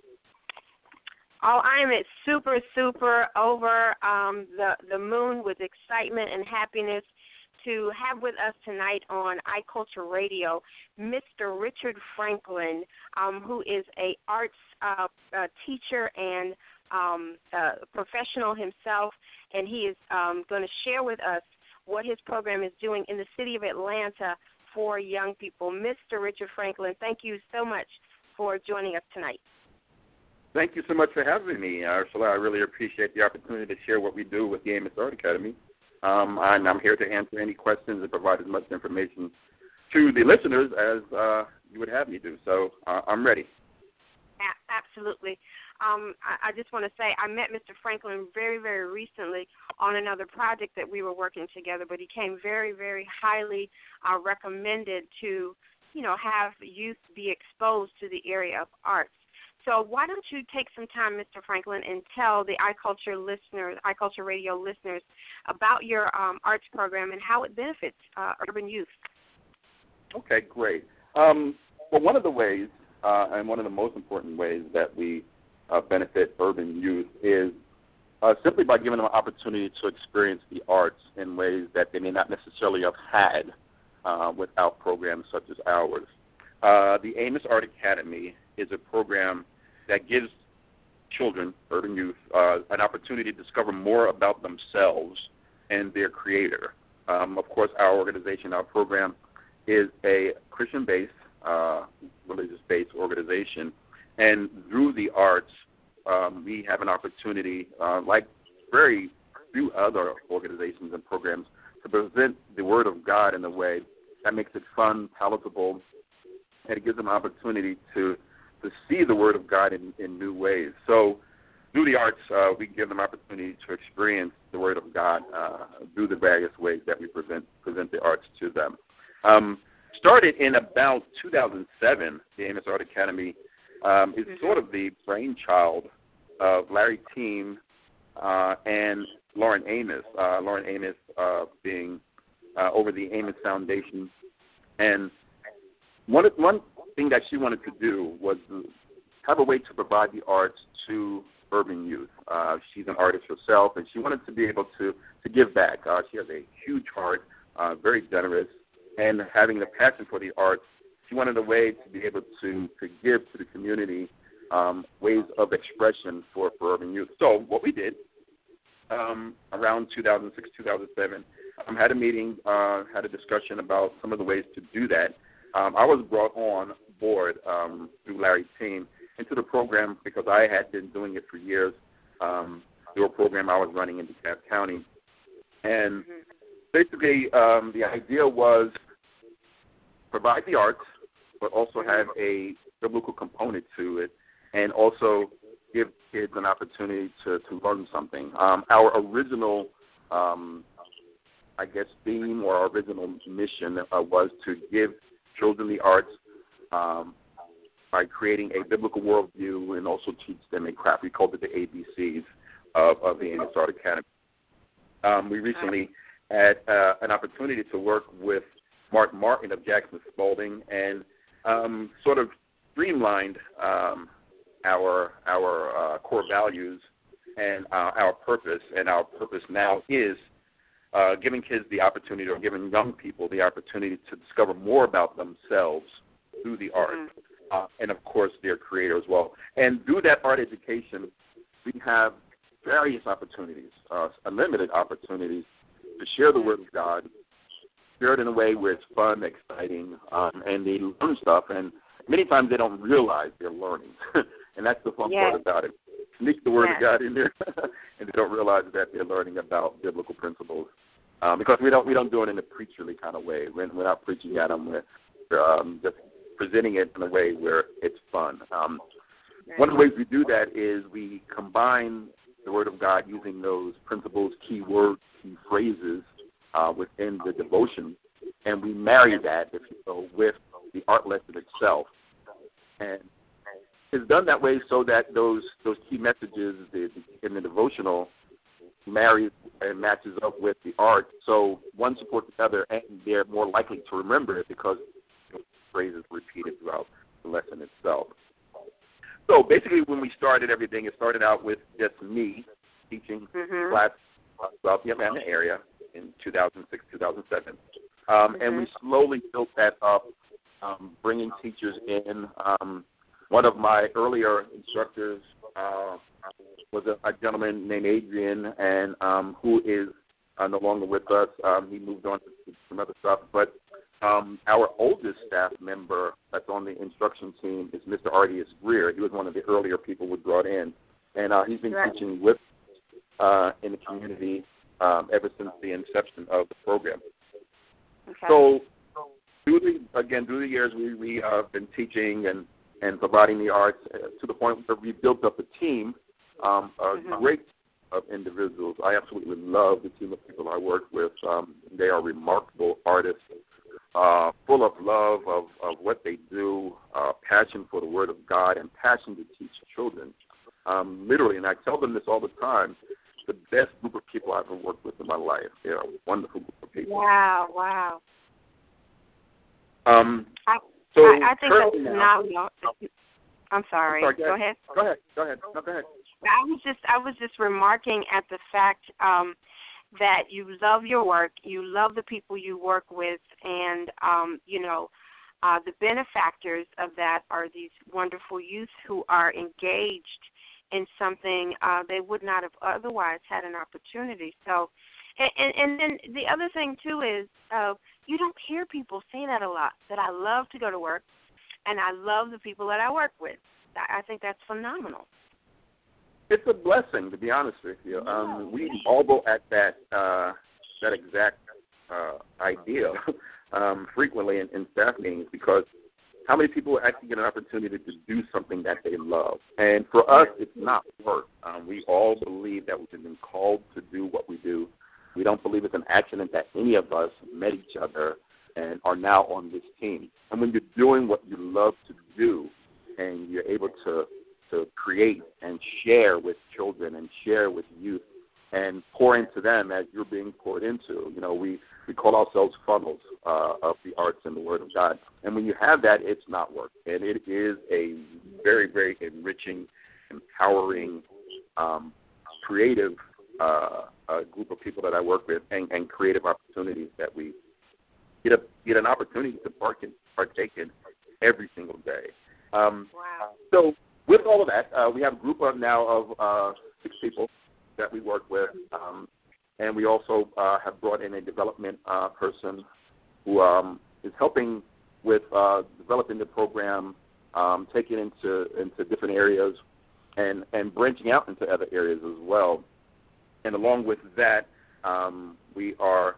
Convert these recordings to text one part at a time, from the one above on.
Oh, I am super, super over the moon with excitement and happiness to have with us tonight on iCulture Radio, Mr. Richard Franklin, who is a arts teacher and professional himself, and he is going to share with us what his program is doing in the city of Atlanta for young people. Mr. Richard Franklin, thank you so much for joining us tonight. Thank you so much for having me, Ursula. I really appreciate the opportunity to share what we do with the Amos Art Academy. And I'm here to answer any questions and provide as much information to the listeners as you would have me do. So I'm ready. Absolutely. I just want to say I met Mr. Franklin very, very recently on another project that we were working together, but he came very, very highly recommended to, have youth be exposed to the area of arts. So why don't you take some time, Mr. Franklin, and tell the iCulture Radio listeners about your arts program and how it benefits urban youth. Okay, great. Well, one of the ways, and one of the most important ways that we benefit urban youth is simply by giving them an opportunity to experience the arts in ways that they may not necessarily have had without programs such as ours. The Amos Art Academy is a program that gives children, urban youth, an opportunity to discover more about themselves and their creator. Of course, our organization, our program, is a Christian-based, religious-based organization, and through the arts, we have an opportunity, like very few other organizations and programs, to present the Word of God in a way that makes it fun, palatable, and it gives them an opportunity to see the Word of God in new ways. So through the arts, we give them opportunity to experience the Word of God through the various ways that we present the arts to them. Started in about 2007, the Amos Art Academy is sort of the brainchild of Larry Team and Lauren Amos. Lauren Amos being over the Amos Foundation. And one thing that she wanted to do was have a way to provide the arts to urban youth. She's an artist herself, and she wanted to be able to give back. She has a huge heart, very generous, and having a passion for the arts, she wanted a way to be able to give to the community ways of expression for urban youth. So what we did around 2006, 2007, had a meeting, had a discussion about some of the ways to do that. I was brought on board through Larry's team into the program because I had been doing it for years through a program I was running in DeKalb County. And basically the idea was provide the arts, but also have a biblical component to it, and also give kids an opportunity to learn something. Our original, theme or our original mission was to give children the arts by creating a biblical worldview and also teach them a craft. We called it the ABCs of the Amos Art Academy. We recently had an opportunity to work with Mark Martin of Jackson Spalding and sort of streamlined our core values and our purpose. And our purpose now is giving kids the opportunity, or giving young people the opportunity to discover more about themselves through the art, and of course their creator as well. And through that art education, we have various opportunities, unlimited opportunities to share the Word of God, share it in a way where it's fun, exciting, and they learn stuff. And many times they don't realize they're learning, and that's the fun part about it. Sneak the Word of God in there, and they don't realize that they're learning about biblical principles. Because we don't do it in a preacherly kind of way. We're not preaching at them. We're just presenting it in a way where it's fun. One of the ways we do that is we combine the Word of God using those principles, key words, key phrases within the devotion, and we marry that, if you will, with the art lesson itself. And it's done that way so that those key messages in the devotional marries and matches up with the art. So one supports the other, and they're more likely to remember it because the phrase is repeated throughout the lesson itself. So basically when we started everything, it started out with just me teaching class throughout the Atlanta area in 2006, 2007. And we slowly built that up, bringing teachers in. One of my earlier instructors was a gentleman named Adrian, and who is no longer with us. He moved on to some other stuff. But our oldest staff member that's on the instruction team is Mr. Artius Greer. He was one of the earlier people we brought in. And he's been teaching with in the community ever since the inception of the program. Okay. So through the years, we have been teaching and providing the arts to the point where we built up a team, a great of individuals. I absolutely love the team of people I work with. They are remarkable artists, full of love of what they do, passion for the Word of God, and passion to teach children. Literally, and I tell them this all the time, the best group of people I've ever worked with in my life. They're a wonderful group of people. Wow. So I think that's phenomenal. I'm sorry. Go ahead. Go ahead. No, go ahead. I was just remarking at the fact that you love your work, you love the people you work with, and the benefactors of that are these wonderful youth who are engaged in something they would not have otherwise had an opportunity. So, and then the other thing too is you don't hear people say that a lot. That I love to go to work, and I love the people that I work with. I think that's phenomenal. It's a blessing, to be honest with you. We all go at that exact idea frequently in staff meetings, because how many people actually get an opportunity to do something that they love? And for us, it's not work. We all believe that we've been called to do what we do. We don't believe it's an accident that any of us met each other and are now on this team. And when you're doing what you love to do and you're able to create and share with children and share with youth and pour into them as you're being poured into, we call ourselves funnels of the arts and the Word of God. And when you have that, it's not work. And it is a very, very enriching, empowering, creative group of people that I work with, and creative opportunities that we get an opportunity to partake in every single day. Wow. So with all of that, we have a group now of 6 people that we work with, and we also have brought in a development person who is helping with developing the program, taking into different areas, and branching out into other areas as well. And along with that, we are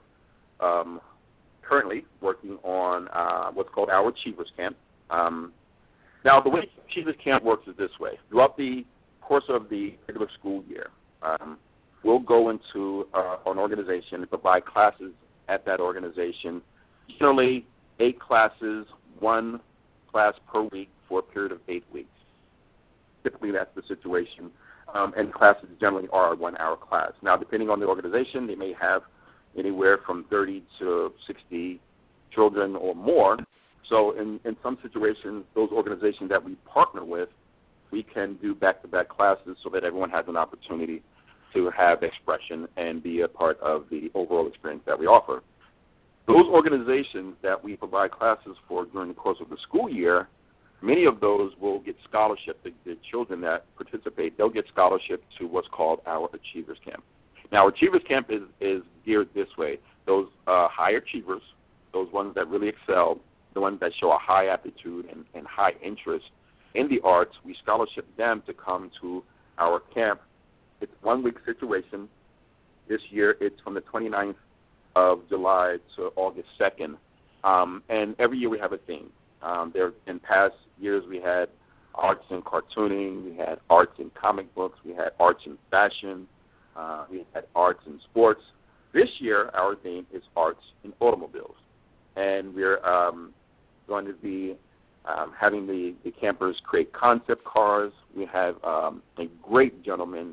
currently working on what's called our Achievers Camp. Now, the way Achievers Camp works is this way. Throughout the course of the regular school year, we'll go into an organization and provide classes at that organization, generally 8 classes, 1 class per week for a period of 8 weeks. Typically, that's the situation. And classes generally are a 1-hour class. Now, depending on the organization, they may have anywhere from 30 to 60 children or more. So in some situations, those organizations that we partner with, we can do back-to-back classes so that everyone has an opportunity to have expression and be a part of the overall experience that we offer. Those organizations that we provide classes for during the course of the school year, many of those will get scholarship. The children that participate, they'll get scholarship to what's called our Achievers Camp. Now, Achievers Camp is geared this way. Those high achievers, those ones that really excel, the ones that show a high aptitude and high interest in the arts, we scholarship them to come to our camp. It's a 1-week situation. This year, it's from the 29th of July to August 2nd. And every year we have a theme. In past years, we had arts in cartooning, we had arts in comic books, we had arts in fashion, we had arts in sports. This year, our theme is arts in automobiles. And we're going to be having the campers create concept cars. We have two great gentlemen,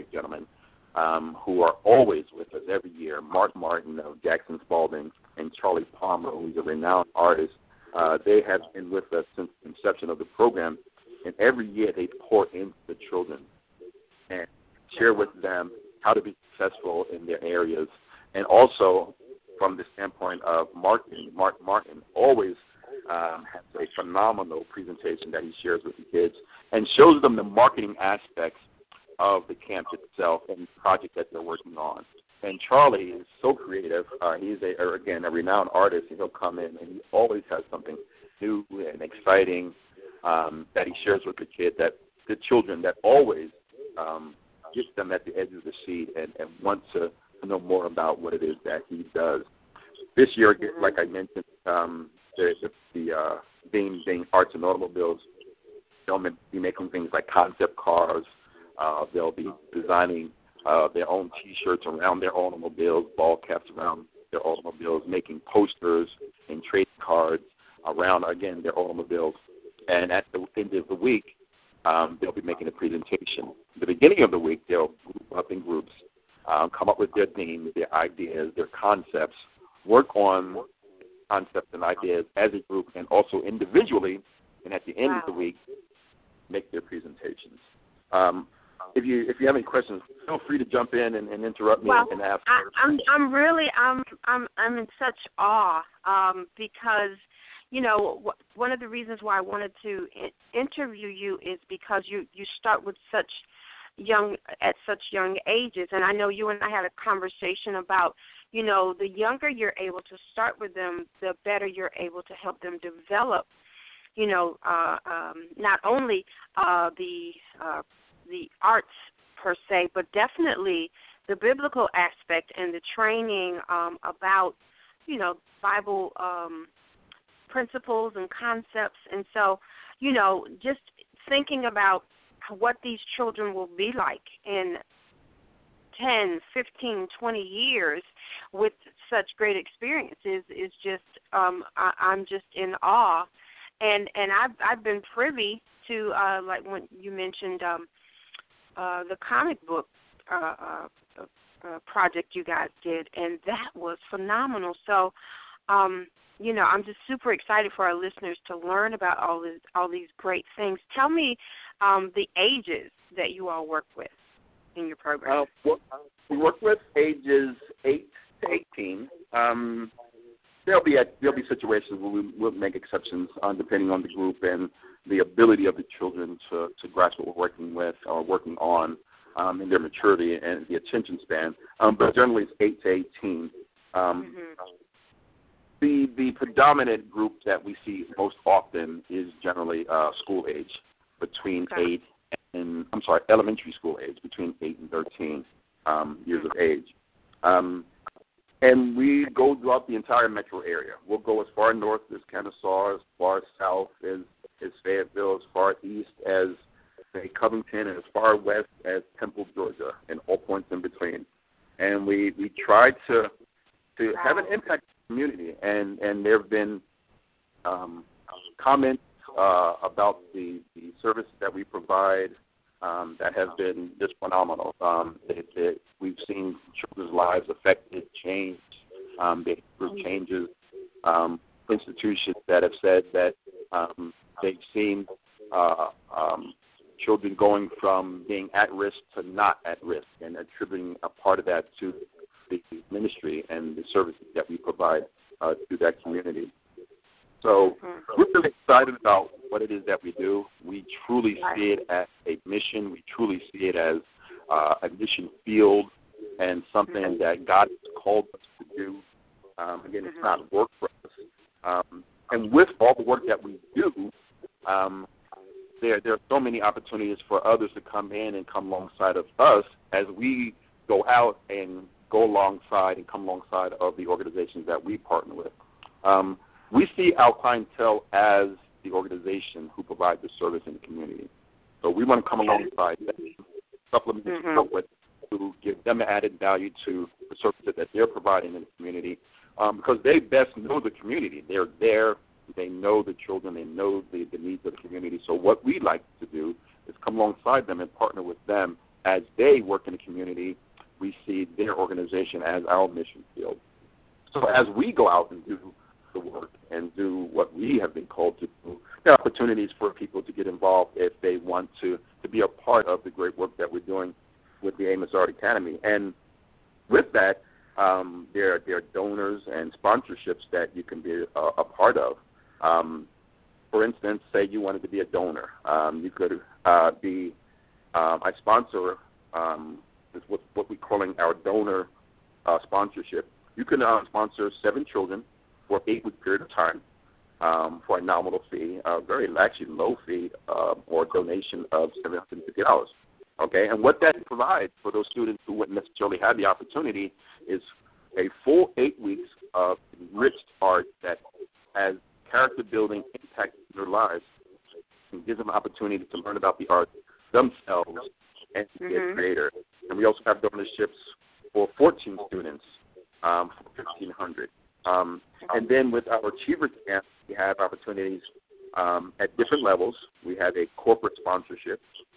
who are always with us every year, Mark Martin of Jackson Spalding and Charlie Palmer, who's a renowned artist. They have been with us since the inception of the program. And every year they pour into the children and share with them how to be successful in their areas. And also, from the standpoint of marketing, Mark Martin always has a phenomenal presentation that he shares with the kids and shows them the marketing aspects of the camp itself and the project that they're working on. And Charlie is so creative. He's, a renowned artist, and he'll come in and he always has something new and exciting that he shares with the children that always gets them at the edge of the seat and want to know more about what it is that he does. This year, like I mentioned, the theme being arts and automobiles. They'll be making things like concept cars. They'll be designing their own T-shirts around their automobiles, ball caps around their automobiles, making posters and trading cards around, again, their automobiles. And at the end of the week, they'll be making a presentation. At the beginning of the week, they'll group up in groups, come up with their themes, their ideas, their concepts, work on concepts and ideas as a group and also individually, and at the end of the week, make their presentations. If you have any questions, feel free to jump in and interrupt me and ask. I'm in such awe because, you know, one of the reasons why I wanted to interview you is because you start with such young ages, and I know you and I had a conversation about, you know, the younger you're able to start with them, the better you're able to help them develop, you know, not only the arts per se, but definitely the biblical aspect and the training about, you know, Bible principles and concepts. And so, you know, just thinking about what these children will be like in 10, 15, 20 years with such great experiences is just, I'm just in awe. And I've been privy to, like when you mentioned the comic book project you guys did, and that was phenomenal. So, you know, I'm just super excited for our listeners to learn about all these great things. Tell me the ages that you all work with in your program. We work with ages 8 to 18. There'll be situations where we'll make exceptions depending on the group and the ability of the children to grasp what we're working with or working on in their maturity and the attention span. But generally it's 8 to 18. The predominant group that we see most often is generally school age, between elementary school age, between 8 and 13 years of age. And we go throughout the entire metro area. We'll go as far north as Kennesaw, as far south as Fayetteville, as far east as, say, Covington, and as far west as Temple, Georgia, and all points in between. And we try to have an impact on the community. And there have been comments about the service that we provide that has been just phenomenal. We've seen children's lives affected, changed, behavior changes, institutions that have said that they've seen children going from being at risk to not at risk, and attributing a part of that to the ministry and the services that we provide to that community. So we're really excited about what it is that we do. We truly see it as a mission. We truly see it as a mission field and something that God has called us to do. Again, it's not work for us. And with all the work that we do, there are so many opportunities for others to come in and come alongside of us as we go out and go alongside and come alongside of the organizations that we partner with. We see our clientele as the organization who provides the service in the community. So we want to come alongside them, supplement the support with, to give them added value to the services that they're providing in the community, because they best know the community. They're there. They know the children. They know the needs of the community. So what we like to do is come alongside them and partner with them as they work in the community. We see their organization as our mission field. So as we go out and do the work and do what we have been called to do, there are opportunities for people to get involved if they want to be a part of the great work that we're doing with the Amos Art Academy. And with that, there are donors and sponsorships that you can be a part of. For instance, say you wanted to be a donor. You could be I sponsor what we're calling our donor sponsorship. You can sponsor 7 children for an 8-week period of time for a nominal fee, a very actually low fee or donation of $750. Okay, and what that provides for those students who wouldn't necessarily have the opportunity is a full 8 weeks of enriched art that has character-building impact in their lives and gives them an opportunity to learn about the art themselves and to be a creator. And we also have donorships for 14 students for $1,500. And then with our Achievers Camp, we have opportunities at different levels. We have a corporate sponsorship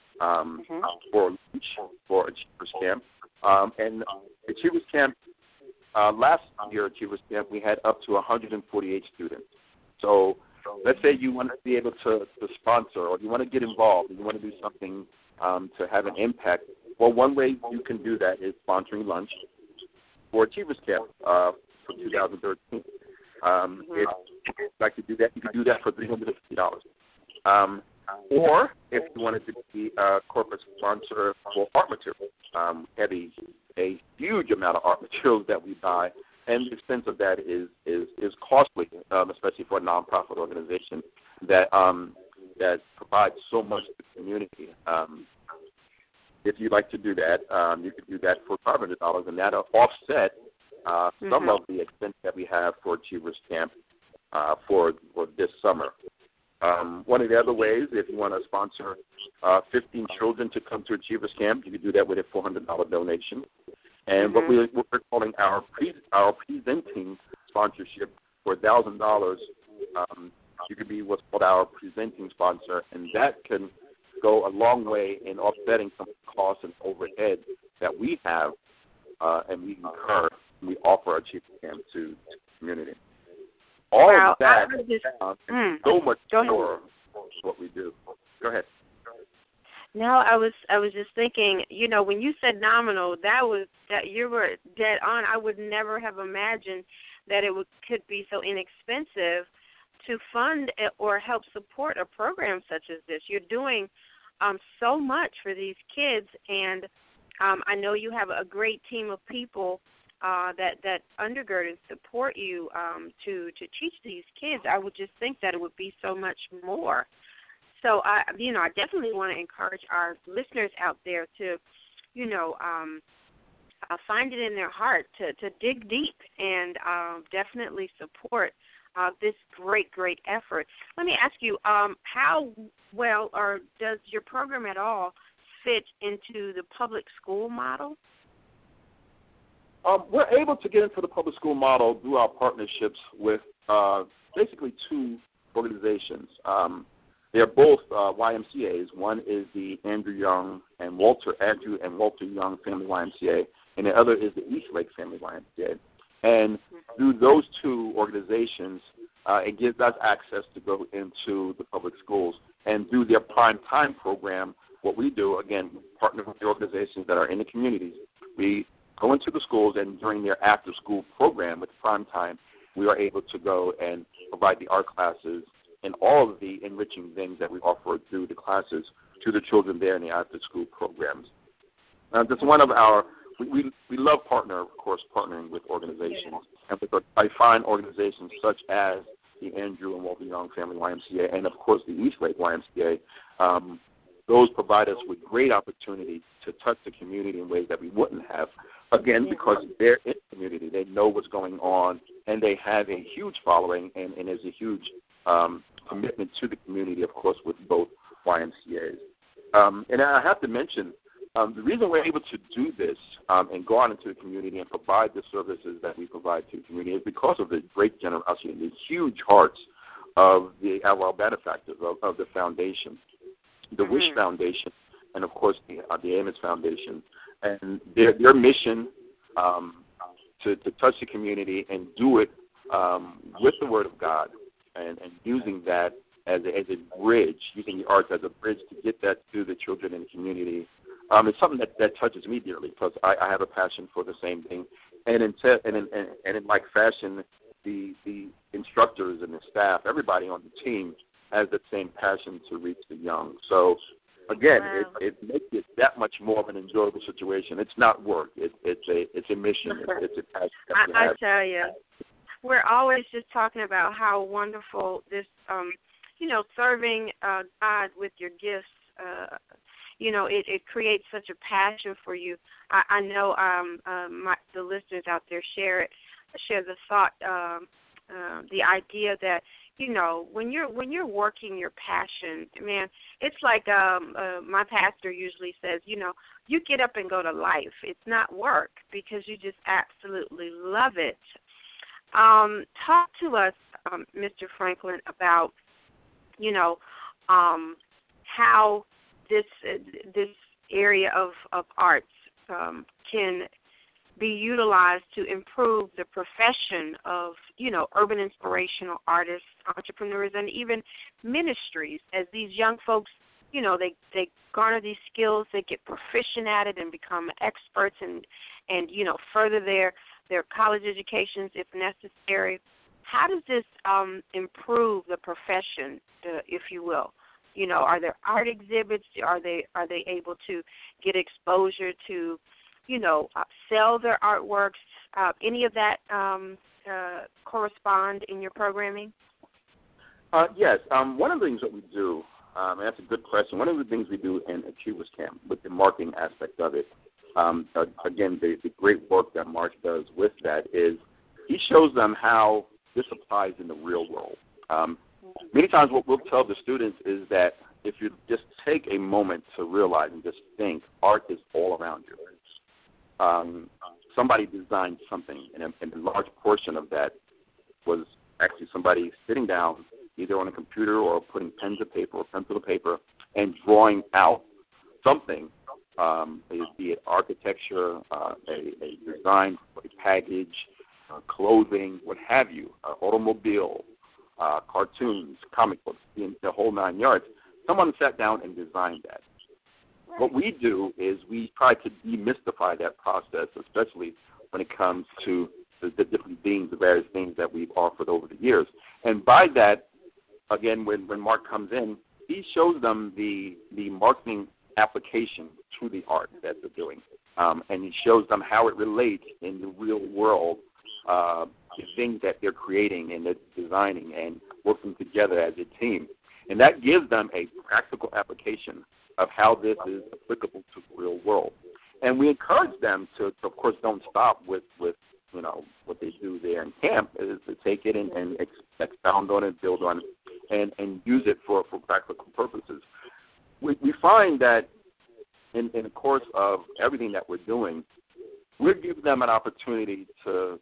for Achievers Camp. And Achievers Camp, last year Achievers Camp, we had up to 148 students. So let's say you want to be able to sponsor, or you want to get involved, and you want to do something to have an impact. Well, one way you can do that is sponsoring lunch for Achievers Camp for 2013. If you'd like to do that, you can do that for $350. Or if you wanted to be a corporate sponsor for art materials, we have a huge amount of art materials that we buy, and the expense of that is costly, especially for a nonprofit organization that provides so much to the community. If you'd like to do that, you could do that for $500, and that'll offset some of the expense that we have for Achievers Camp for this summer. One of the other ways, if you want to sponsor 15 children to come to Achievers Camp, you can do that with a $400 donation. And what we're calling our presenting sponsorship for $1,000, you could be what's called our presenting sponsor, and that can go a long way in offsetting some costs and overhead that we have and we incur when we offer our Achievers Camp to the community. All of that and so much more what we do. Go ahead. No, I was just thinking, when you said nominal, that you were dead on. I would never have imagined that could be so inexpensive to fund or help support a program such as this. You're doing so much for these kids, and I know you have a great team of people that undergird and support you to teach these kids. I would just think that it would be so much more. So I definitely want to encourage our listeners out there to, find it in their heart to dig deep and definitely support this great effort. Let me ask you, how well or does your program at all fit into the public school model? We're able to get into the public school model through our partnerships with basically 2 organizations. They're both YMCAs. One is the Andrew and Walter Young Family YMCA, and the other is the Eastlake Family YMCA. And through those 2 organizations, it gives us access to go into the public schools. And through their Prime Time program, what we do, again, partner with the organizations that are in the communities. We go into the schools, and during their after-school program with Prime Time, we are able to go and provide the art classes and all of the enriching things that we offer through the classes to the children there in the after-school programs. That's one of our we love partnering with organizations. And I find organizations such as the Andrew and Walter Young Family YMCA and, of course, the Eastlake YMCA, those provide us with great opportunity to touch the community in ways that we wouldn't have. Again, because they're in the community. They know what's going on, and they have a huge following, and there's a huge commitment to the community, of course, with both YMCAs. And I have to mention, the reason we're able to do this and go out into the community and provide the services that we provide to the community is because of the great generosity and the huge hearts of our benefactors, of the foundation, the Wish Foundation, and, of course, the Amos Foundation. And their mission to touch the community and do it with the Word of God and using that as a bridge, using the arts as a bridge to get that to the children in the community. It's something that touches me dearly because I have a passion for the same thing. And in like fashion, the instructors and the staff, everybody on the team has that same passion to reach the young. So, again, wow. it makes it that much more of an enjoyable situation. It's not work. It's a mission. It's a passion that we have. I tell you, we're always just talking about how wonderful this, serving God with your gifts, it creates such a passion for you. I know the listeners out there share the thought, the idea that, when you're working your passion, man, it's like my pastor usually says, you get up and go to life. It's not work because you just absolutely love it. Talk to us, Mr. Franklin, about, how this area of arts can be utilized to improve the profession of, urban inspirational artists, entrepreneurs, and even ministries. As these young folks, they garner these skills, they get proficient at it and become experts and further their college educations if necessary. How does this improve the profession, if you will? Are there art exhibits? Are they able to get exposure to, sell their artworks? Any of that correspond in your programming? Yes. One of the things that we do, and that's a good question, one of the things we do in Achievers Camp with the marketing aspect of it, again, the great work that Mark does with that is he shows them how this applies in the real world. Many times what we'll tell the students is that if you just take a moment to realize and just think, art is all around you. Somebody designed something, and a large portion of that was actually somebody sitting down, either on a computer or putting pen to paper or pencil to paper, and drawing out something, be it architecture, a design, a package, clothing, what have you, automobile, cartoons, comic books, the whole 9 yards. Someone sat down and designed that. Right. What we do is we try to demystify that process, especially when it comes to the different things, the various things that we've offered over the years. And by that, again, when Mark comes in, he shows them the marketing application to the art that they're doing. And he shows them how it relates in the real world, the things that they're creating and they're designing and working together as a team. And that gives them a practical application of how this is applicable to the real world. And we encourage them to of course, don't stop with what they do there in camp, is to take it and expound on it, build on it, and use it for practical purposes. We find that in the course of everything that we're doing, we're giving them an opportunity to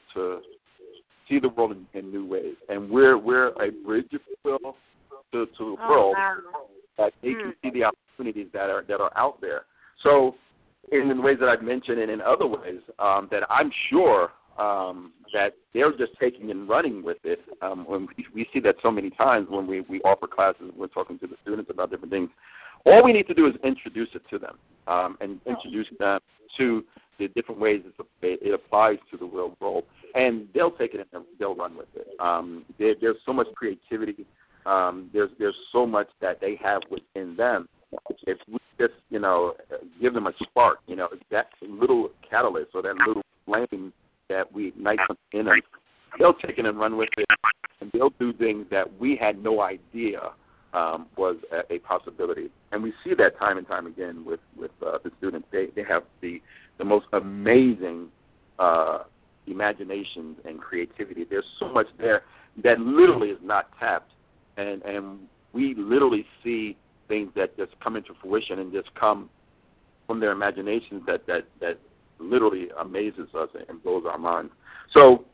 see the world in new ways. And we're a bridge, if you will, to the world that they can see the opportunities that are out there. So in the ways that I've mentioned and in other ways that I'm sure that they're just taking and running with it. When we see that so many times when we offer classes, we're talking to the students about different things. All we need to do is introduce it to them and introduce them to the different ways it applies to the real world. And they'll take it and they'll run with it. There's so much creativity. There's so much that they have within them. If we just, give them a spark, that little catalyst or that little flame that we ignite in them, they'll take it and run with it, and they'll do things that we had no idea was a possibility. And we see that time and time again with the students. They have the most amazing imagination and creativity. There's so much there that literally is not tapped. And we literally see things that just come into fruition and just come from their imaginations that literally amazes us and blows our minds. So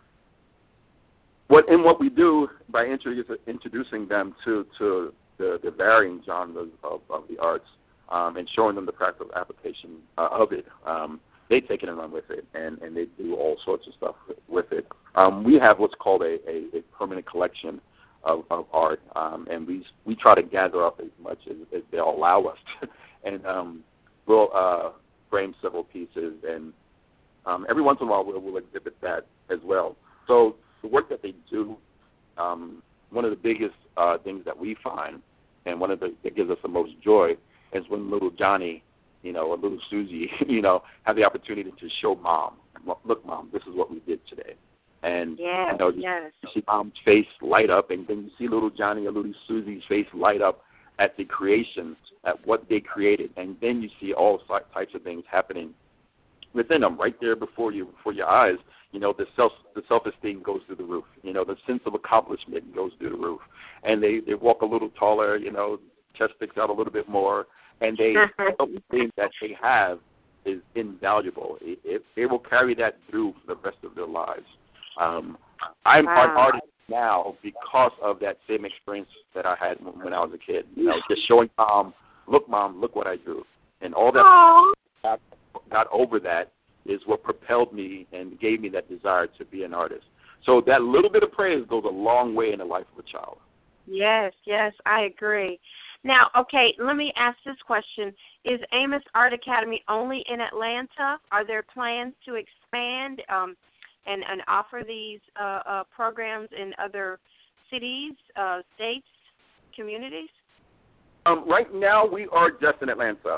what we do by introducing them to the varying genres of the arts and showing them the practical application of it, they take it and run with it, and they do all sorts of stuff with it. We have what's called a permanent collection of art, and we try to gather up as much as they'll allow us to, and we'll frame several pieces, and every once in a while we'll exhibit that as well. So the work that they do, one of the biggest things that we find, and one of that gives us the most joy, is when little Johnny, or little Susie, have the opportunity to show Mom, look, Mom, this is what we did today. And you see Mom's face light up, and then you see little Johnny or little Susie's face light up at the creation, at what they created, and then you see all types of things happening within them, right there before your eyes. The self-esteem goes through the roof. The sense of accomplishment goes through the roof, and they walk a little taller. Chest sticks out a little bit more, and the self-esteem that they have is invaluable. They will carry that through for the rest of their lives. I'm an artist now because of that same experience that I had when I was a kid. Just showing Mom, look, what I do, and all that got over that is what propelled me and gave me that desire to be an artist. So that little bit of praise goes a long way in the life of a child. Yes, I agree. Now, okay, let me ask this question. Is Amos Art Academy only in Atlanta? Are there plans to expand and offer these programs in other cities, states, communities? Right now we are just in Atlanta.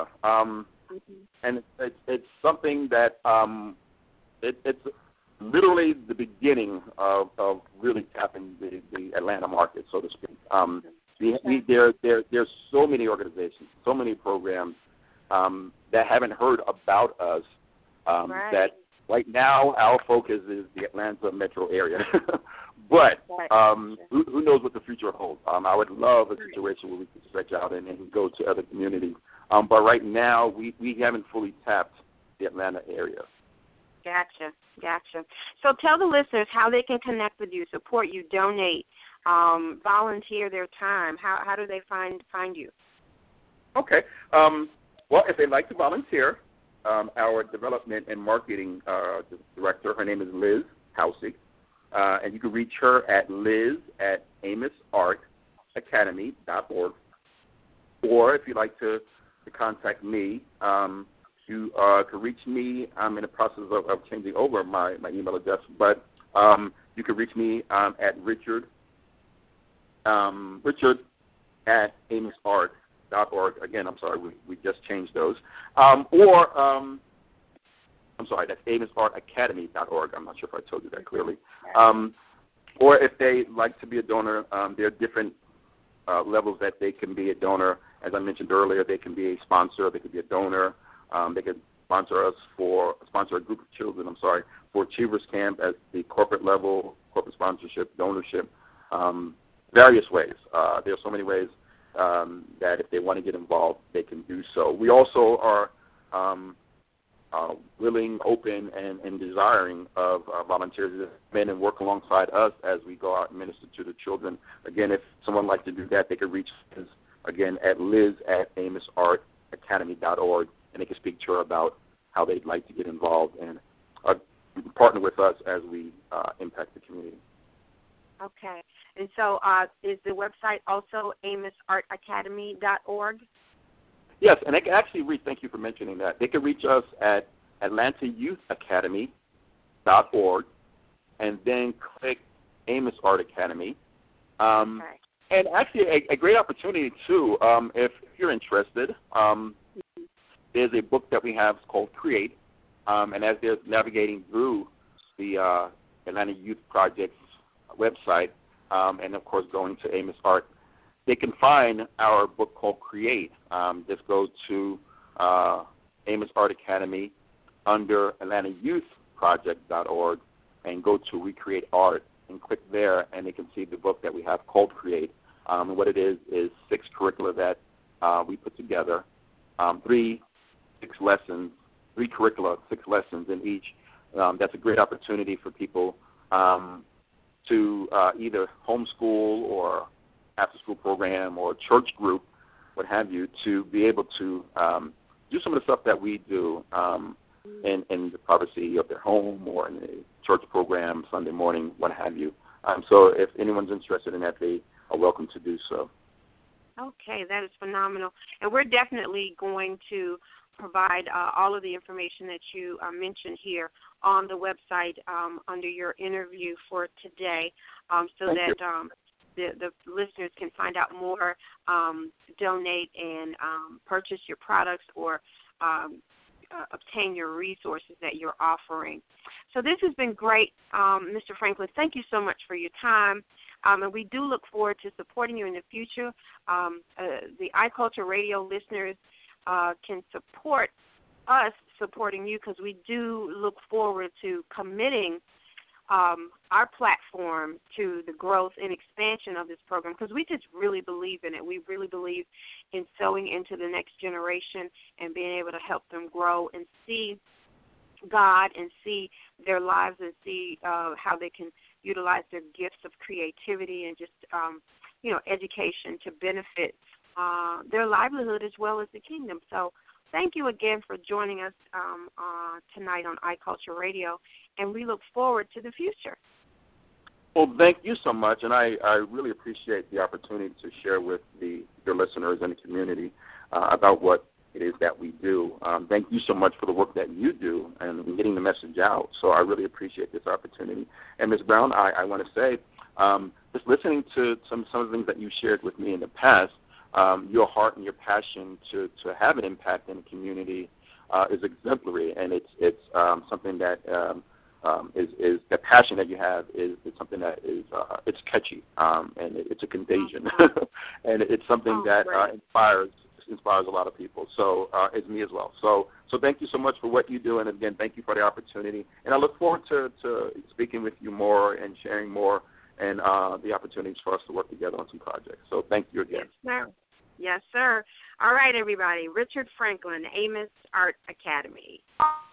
And it's something that it's literally the beginning of really tapping the Atlanta market, so to speak. There's so many organizations, so many programs that haven't heard about us. That right now our focus is the Atlanta metro area. But who knows what the future holds? I would love a situation where we could stretch out and go to other communities. But right now, we haven't fully tapped the Atlanta area. Gotcha. So tell the listeners how they can connect with you, support you, donate, volunteer their time. How do they find you? Okay. Well, if they'd like to volunteer, our development and marketing director, her name is Liz Housey, and you can reach her at liz@amosartacademy.org. Or if you'd like to contact me, you can reach me. I'm in the process of changing over my email address, but you can reach me at Richard at amosart.org. Again, I'm sorry, we just changed those. I'm sorry, that's amosartacademy.org. I'm not sure if I told you that clearly. Or if they like to be a donor, there are different levels that they can be a donor. As I mentioned earlier, they can be a sponsor, they could be a donor, they could sponsor a group of children, for Achievers Camp at the corporate level, corporate sponsorship, donorship, various ways. There are so many ways that if they want to get involved, they can do so. We also are willing, open, and desiring of volunteers to come in and work alongside us as we go out and minister to the children. Again, if someone would like to do that, they could reach us, again, at liz@amosartacademy.org, and they can speak to her about how they'd like to get involved and partner with us as we impact the community. Okay. And so is the website also amosartacademy.org? Yes, and they can actually reach, thank you for mentioning that, they can reach us at atlantayouthacademy.org and then click Amos Art Academy. And actually a great opportunity, too, if you're interested, there's a book that we have called Create, and as they're navigating through the Atlanta Youth Project's website, and, of course, going to Amos Art, they can find our book called Create. Just go to Amos Art Academy under AtlantaYouthProject.org and go to Recreate Art and click there, and they can see the book that we have called Create. And what it is 6 curricula that we put together, 3 curricula, 6 lessons in each. That's a great opportunity for people to either homeschool or after-school program or church group, what have you, to be able to do some of the stuff that we do in the privacy of their home or in a church program, Sunday morning, what have you. So if anyone's interested in that, they are welcome to do so. Okay, that is phenomenal. And we're definitely going to provide all of the information that you mentioned here on the website under your interview for today so that the listeners can find out more, donate, and purchase your products or obtain your resources that you're offering. So this has been great, Mr. Franklin. Thank you so much for your time. And we do look forward to supporting you in the future. The iCulture Radio listeners can support us supporting you because we do look forward to committing our platform to the growth and expansion of this program because we just really believe in it. We really believe in sowing into the next generation and being able to help them grow and see God and see their lives and see how they can utilize their gifts of creativity and just, education to benefit their livelihood as well as the kingdom. So thank you again for joining us tonight on iCulture Radio, and we look forward to the future. Well, thank you so much, and I really appreciate the opportunity to share with your listeners and the community about what it is that we do. Thank you so much for the work that you do and getting the message out. So I really appreciate this opportunity. And Ms. Brown, I want to say, just listening to some of the things that you shared with me in the past, your heart and your passion to have an impact in the community is exemplary, and it's something that is the passion that you have is something that is it's catchy and it's a contagion, and it's something that inspires a lot of people. So it's me as well. So thank you so much for what you do, and again, thank you for the opportunity. And I look forward to speaking with you more and sharing more and the opportunities for us to work together on some projects. So thank you again. Yes, sir. Yes, sir. All right, everybody. Richard Franklin, Amos Art Academy.